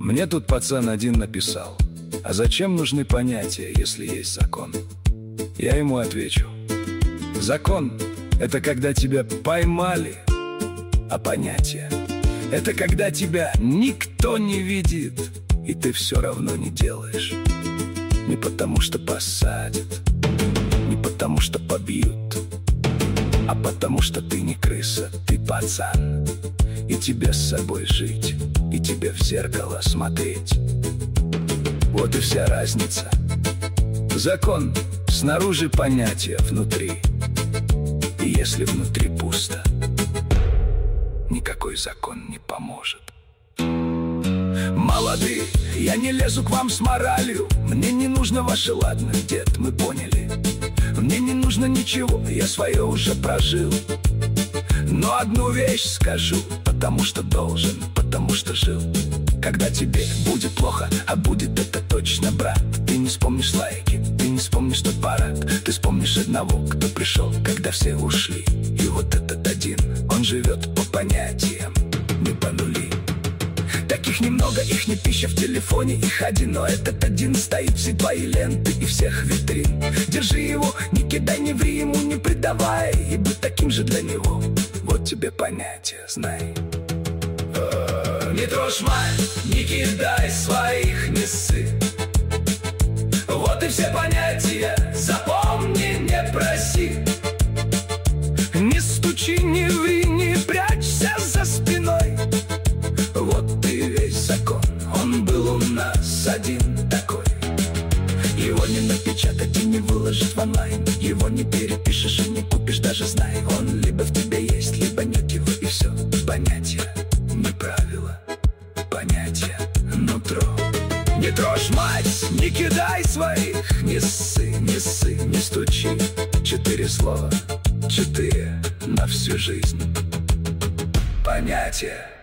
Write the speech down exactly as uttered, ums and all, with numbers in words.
Мне тут пацан один написал: а зачем нужны понятия, если есть закон? Я ему отвечу: закон — это когда тебя поймали, а понятия — это когда тебя никто не видит, и ты все равно не делаешь. Не потому что посадят, не потому что побьют, а потому что ты не крыса, ты пацан. И тебе с собой жить, и тебе в зеркало смотреть. Вот и вся разница. Закон снаружи, понятия внутри. И если внутри пусто, никакой закон не поможет. Молодые, я не лезу к вам с моралью. Мне не нужно ваше ладно, дед, мы поняли. Мне не нужно ничего, я свое уже прожил. Но одну вещь скажу, потому что должен, потому что жил. Когда тебе будет плохо, а будет это точно, брат, ты не вспомнишь лайки, ты не вспомнишь тот парад. Ты вспомнишь одного, кто пришел, когда все ушли. И вот этот один, он живет по понятиям, не по нули. Таких немного, их не пища в телефоне, их один. Но этот один стоит все твои ленты и всех витрин. Держи его, не кидай, не ври ему, не предавай, и будь таким же для него. Вот тебе понятие, знай. Не трожь мать, не кидай своих, не ссы. Вот и все понятия, запомни, не проси. Не стучи, не ври, не прячься за спиной. Вот и весь закон, он был у нас один такой. Его не напечатать и не выложить в онлайн. Его не перепишешь и не купишь, даже знай. Он либо в тебе есть, либо нет его, и все. Понятия, не правила, понятия, нутро. Не трожь мать, не кидай своих, не ссы, не ссы, не стучи. Четыре слова, четыре на всю жизнь. Понятия.